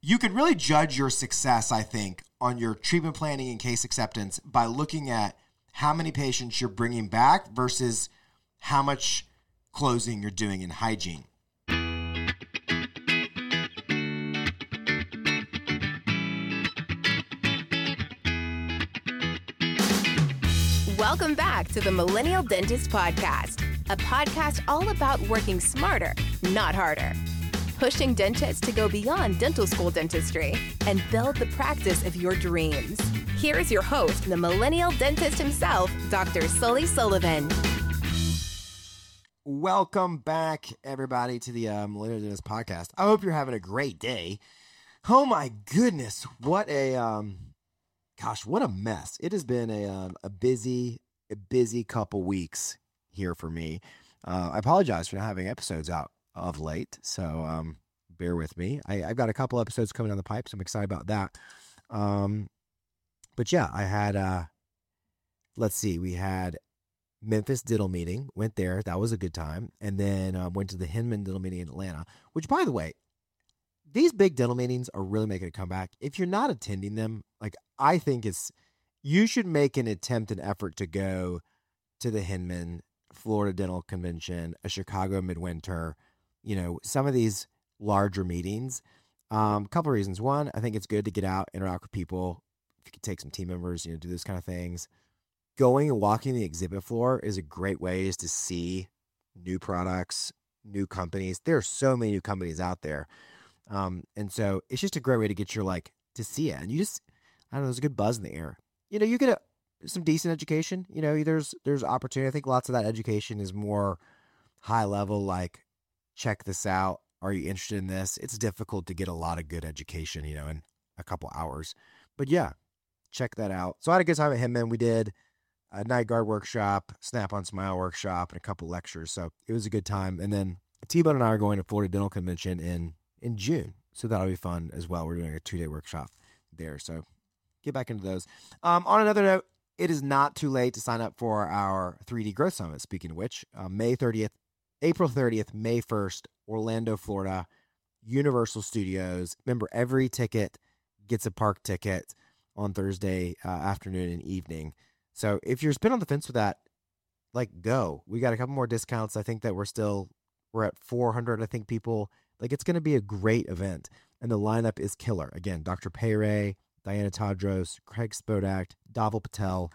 You could really judge your success, I think, on your treatment planning and case acceptance by looking at how many patients you're bringing back versus how much closing you're doing in hygiene. Welcome back to the Millennial Dentist Podcast, a podcast all about working smarter, not harder. Pushing dentists to go beyond dental school dentistry and build the practice of your dreams. Here is your host, the millennial dentist himself, Dr. Sully Sullivan. Welcome back, everybody, to the Millennial Dentist Podcast. I hope you're having a great day. Oh my goodness, what a mess. It has been a busy couple weeks here for me. I apologize for not having episodes out of late, so bear with me. I've got a couple episodes coming down the pipe, so I'm excited about that. But yeah, I had, we had Memphis Dental Meeting, went there. That was a good time. And then went to the Hinman Dental Meeting in Atlanta, which, by the way, these big dental meetings are really making a comeback. If you're not attending them, I think you should make an attempt and effort to go to the Hinman, Florida Dental Convention, a Chicago Midwinter, some of these larger meetings. A couple of reasons. One, I think it's good to get out, interact with people. If you could take some team members, do those kind of things. Going and walking the exhibit floor is a great way to see new products, new companies. There are so many new companies out there. And so it's just a great way to get your, to see it. And you just, I don't know, there's a good buzz in the air. You get some decent education. There's opportunity. I think lots of that education is more high level, check this out. Are you interested in this? It's difficult to get a lot of good education, in a couple hours. But yeah, check that out. So I had a good time at Hinman. We did a night guard workshop, Snap-on Smile workshop, and a couple lectures. So it was a good time. And then T-Bone and I are going to Florida Dental Convention in June. So that'll be fun as well. We're doing a 2-day workshop there. So get back into those. On another note, it is not too late to sign up for our 3D Growth Summit. Speaking of which, April 30th, May 1st, Orlando, Florida, Universal Studios. Remember, every ticket gets a park ticket on Thursday afternoon and evening. So if you're been on the fence with that, go. We got a couple more discounts. I think that we're at 400, I think, people. It's going to be a great event. And the lineup is killer. Again, Dr. Payray, Diana Tadros, Craig Spodak, Dhaval Patel,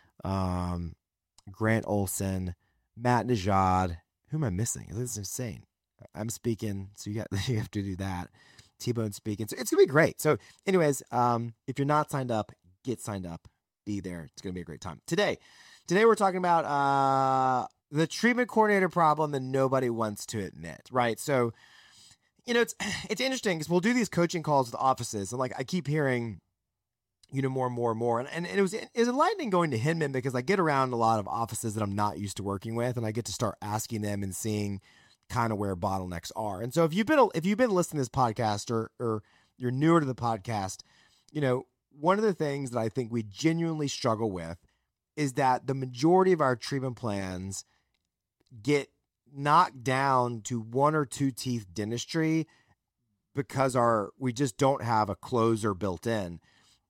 Grant Olson, Matt Najad. Who am I missing? This is insane. I'm speaking, so you have to do that. T-Bone speaking. So it's going to be great. So anyways, if you're not signed up, get signed up. Be there. It's going to be a great time. Today we're talking about the treatment coordinator problem that nobody wants to admit, right? So, it's interesting because we'll do these coaching calls with offices, and I keep hearing, more and more and more. And it was enlightening going to Hinman because I get around a lot of offices that I'm not used to working with, and I get to start asking them and seeing kind of where bottlenecks are. And so if you've been listening to this podcast or you're newer to the podcast, one of the things that I think we genuinely struggle with is that the majority of our treatment plans get knocked down to 1 or 2 teeth dentistry because we just don't have a closer built in.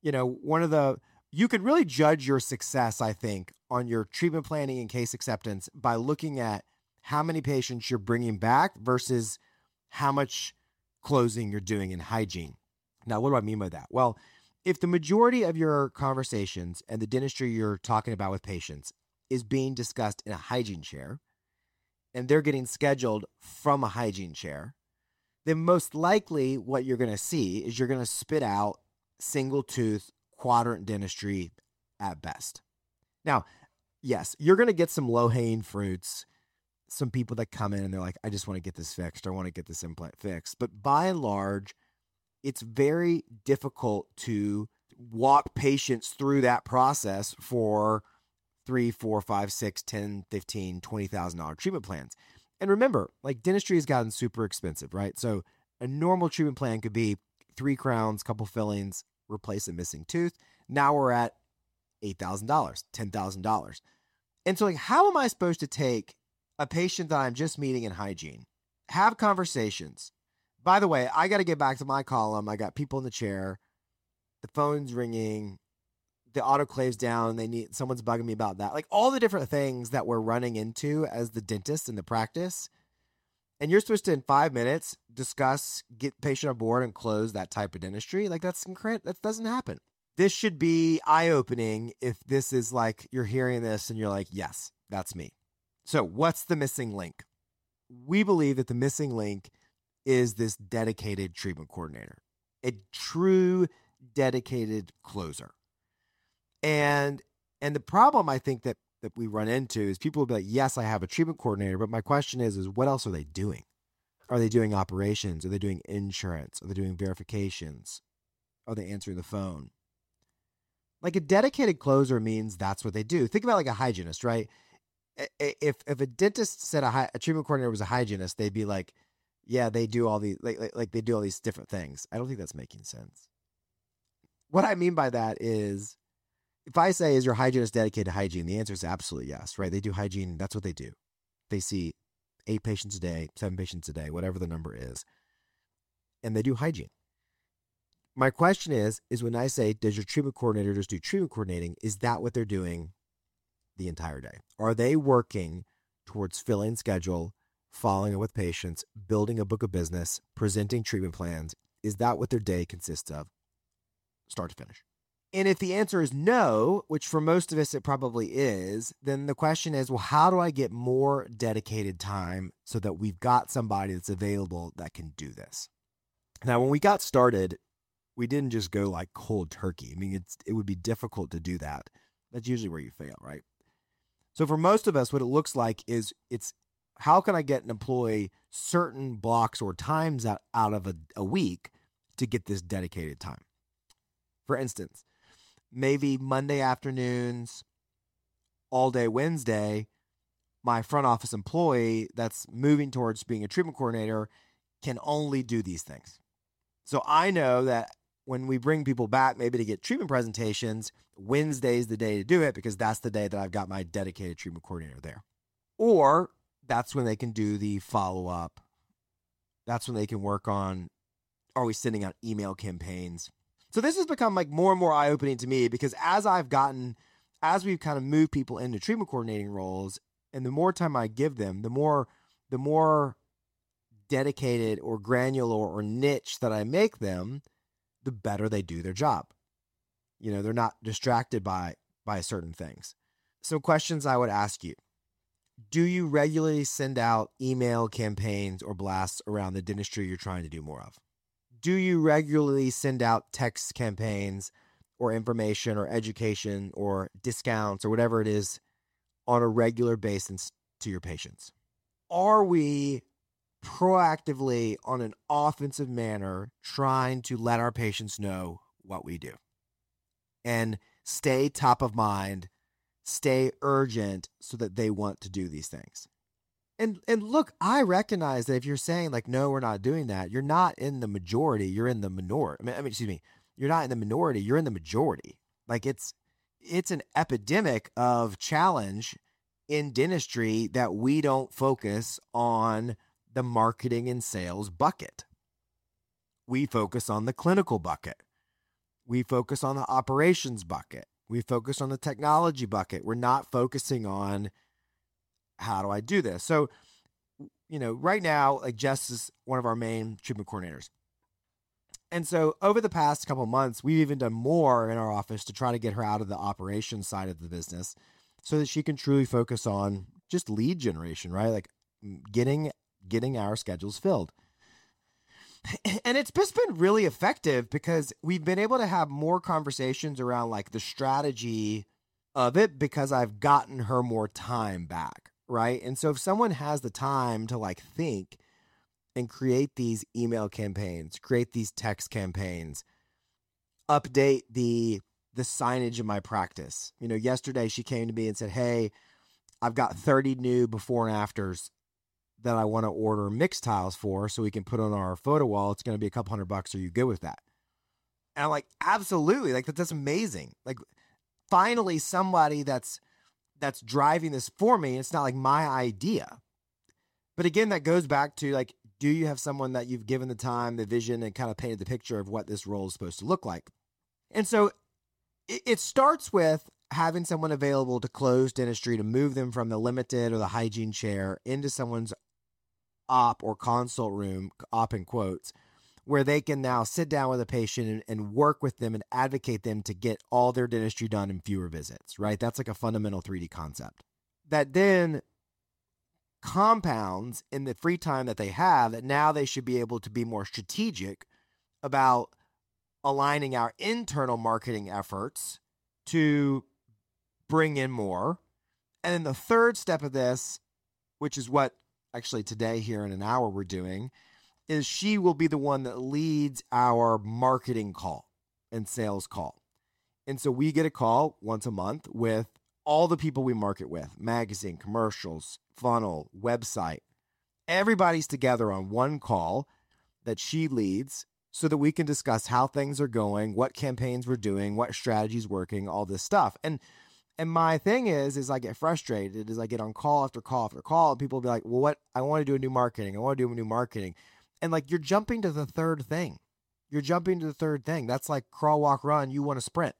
You could really judge your success, I think, on your treatment planning and case acceptance by looking at how many patients you're bringing back versus how much closing you're doing in hygiene. Now, what do I mean by that? Well, if the majority of your conversations and the dentistry you're talking about with patients is being discussed in a hygiene chair, and they're getting scheduled from a hygiene chair, then most likely what you're going to see is you're going to spit out single tooth quadrant dentistry at best. Now, yes, you're going to get some low-hanging fruits, some people that come in and they're like, I just want to get this fixed. I want to get this implant fixed. But by and large, it's very difficult to walk patients through that process for $3, $4, $5, $6, $10, $15, $20,000 treatment plans. And remember, dentistry has gotten super expensive, right? So a normal treatment plan could be 3 crowns, couple fillings, replace a missing tooth. Now we're at $8,000, $10,000. And so how am I supposed to take a patient that I'm just meeting in hygiene, have conversations, By the way, I got to get back to my column. I got people in the chair. The phone's ringing. The autoclave's down. Someone's bugging me about that. Like all the different things that we're running into as the dentist in the practice. And you're supposed to, in 5 minutes, discuss, get patient on board and close that type of dentistry. Like that's incredible. That doesn't happen. This should be eye-opening if this is like you're hearing this and you're like, yes, that's me. So what's the missing link? We believe that the missing link is this dedicated treatment coordinator, a true dedicated closer. And the problem I think that we run into is people will be like, yes, I have a treatment coordinator, but my question is what else are they doing? Are they doing operations? Are they doing insurance? Are they doing verifications? Are they answering the phone? Like a dedicated closer means that's what they do. Think about like a hygienist, right? If a dentist said a treatment coordinator was a hygienist, they'd be like, yeah, they do all these like they do all these different things. I don't think that's making sense. What I mean by that is, if I say, is your hygienist dedicated to hygiene? The answer is absolutely yes, right? They do hygiene. That's what they do. They see 8 patients a day, 7 patients a day, whatever the number is, and they do hygiene. My question is when I say, does your treatment coordinator just do treatment coordinating? Is that what they're doing the entire day? Are they working towards filling schedule, following up with patients, building a book of business, presenting treatment plans? Is that what their day consists of, start to finish? And if the answer is no, which for most of us it probably is, then the question is, well, how do I get more dedicated time so that we've got somebody that's available that can do this? Now, when we got started, we didn't just go like cold turkey. I mean, it would be difficult to do that. That's usually where you fail, right? So for most of us, what it looks like is it's how can I get an employee certain blocks or times out of a week to get this dedicated time? For instance, maybe Monday afternoons, all day Wednesday, my front office employee that's moving towards being a treatment coordinator can only do these things. So I know that when we bring people back maybe to get treatment presentations, Wednesday's the day to do it because that's the day that I've got my dedicated treatment coordinator there. Or that's when they can do the follow-up. That's when they can work on, are we sending out email campaigns? So this has become like more and more eye-opening to me because as we've kind of moved people into treatment coordinating roles, and the more time I give them, the more dedicated or granular or niche that I make them, the better they do their job. You know, they're not distracted by certain things. So questions I would ask you. Do you regularly send out email campaigns or blasts around the dentistry you're trying to do more of? Do you regularly send out text campaigns or information or education or discounts or whatever it is on a regular basis to your patients? Are we proactively, on an offensive manner, trying to let our patients know what we do and stay top of mind, stay urgent so that they want to do these things? And look, I recognize that if you're saying like, no, we're not doing that, you're not in the majority, you're in the minority. You're not in the minority, you're in the majority. Like it's an epidemic of challenge in dentistry that we don't focus on the marketing and sales bucket. We focus on the clinical bucket. We focus on the operations bucket. We focus on the technology bucket. We're not focusing on how do I do this? So, you know, right now, like Jess is one of our main treatment coordinators. And so over the past couple of months, we've even done more in our office to try to get her out of the operations side of the business so that she can truly focus on just lead generation, right? Like getting our schedules filled. And it's just been really effective because we've been able to have more conversations around like the strategy of it because I've gotten her more time back, right? And so if someone has the time to like think and create these email campaigns, create these text campaigns, update the signage in my practice. You know, yesterday she came to me and said, hey, I've got 30 new before and afters that I want to order mixed tiles for so we can put on our photo wall. It's going to be a couple $100. Are you good with that? And I'm like, absolutely. Like that's amazing. Like finally somebody that's driving this for me. It's not like my idea. But again, that goes back to like, Do you have someone that you've given the time, the vision, and kind of painted the picture of what this role is supposed to look like? And so it starts with having someone available to close dentistry, to move them from the limited or the hygiene chair into someone's op or consult room, op in quotes, where they can now sit down with a patient and work with them and advocate them to get all their dentistry done in fewer visits, right? That's like a fundamental 3D concept that then compounds in the free time that they have, that now they should be able to be more strategic about aligning our internal marketing efforts to bring in more. And then the third step of this, which is what actually today here in an hour we're doing, is she will be the one that leads our marketing call and sales call. And so we get a call once a month with all the people we market with, magazine, commercials, funnel, website. Everybody's together on one call that she leads so that we can discuss how things are going, what campaigns we're doing, what strategies working, all this stuff. And my thing is I get frustrated as I get on call after call after call, and people will be like, well, what? I want to do a new marketing. I want to do a new marketing. And like, you're jumping to the third thing. That's like crawl, walk, run. You want to sprint.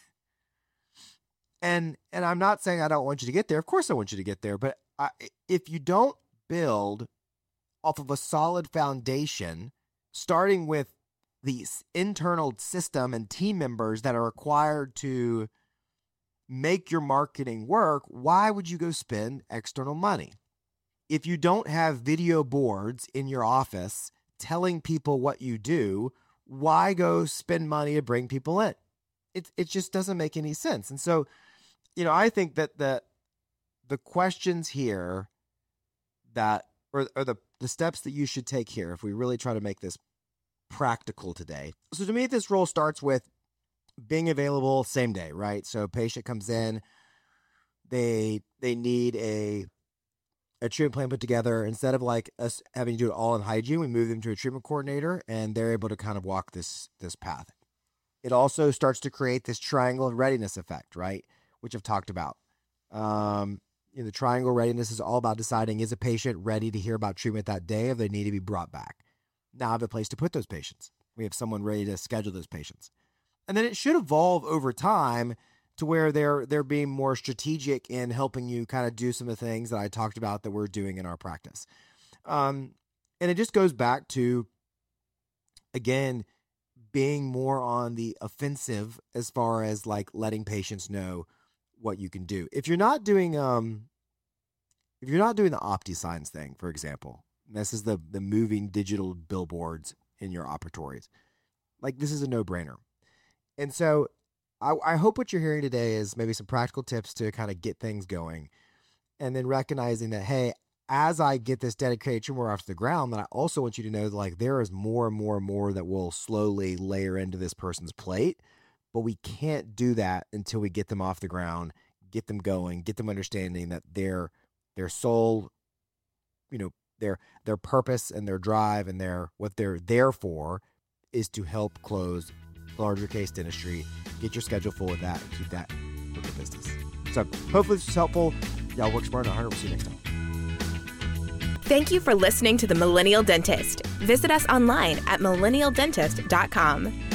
And I'm not saying I don't want you to get there. Of course I want you to get there. But if you don't build off of a solid foundation, starting with the internal system and team members that are required to make your marketing work, why would you go spend external money? If you don't have video boards in your office telling people what you do, why go spend money to bring people in? It just doesn't make any sense. And so, I think that the questions here that, or the steps that you should take here, if we really try to make this practical today. So to me, this role starts with being available same day, right? So patient comes in, they need a treatment plan put together. Instead of like us having to do it all in hygiene, we move them to a treatment coordinator and they're able to kind of walk this path. It also starts to create this triangle readiness effect, right? Which I've talked about. The triangle readiness is all about deciding, is a patient ready to hear about treatment that day, or they need to be brought back? Now I have a place to put those patients. We have someone ready to schedule those patients. And then it should evolve over time to where they're being more strategic in helping you kind of do some of the things that I talked about that we're doing in our practice. And it just goes back to, again, being more on the offensive as far as like letting patients know what you can do. If you're not doing the OptiSigns thing, for example, this is the moving digital billboards in your operatories. Like, this is a no-brainer. And so I hope what you're hearing today is maybe some practical tips to kind of get things going, and then recognizing that, hey, as I get this dedicated tumor off the ground, that I also want you to know that like there is more and more and more that will slowly layer into this person's plate, but we can't do that until we get them off the ground, get them going, get them understanding that their soul, their purpose and their drive and what they're there for is to help close larger case dentistry, get your schedule full with that, and keep that book of business. So hopefully this was helpful. Y'all work smart and hard. We'll see you next time. Thank you for listening to The Millennial Dentist. Visit us online at millennialdentist.com.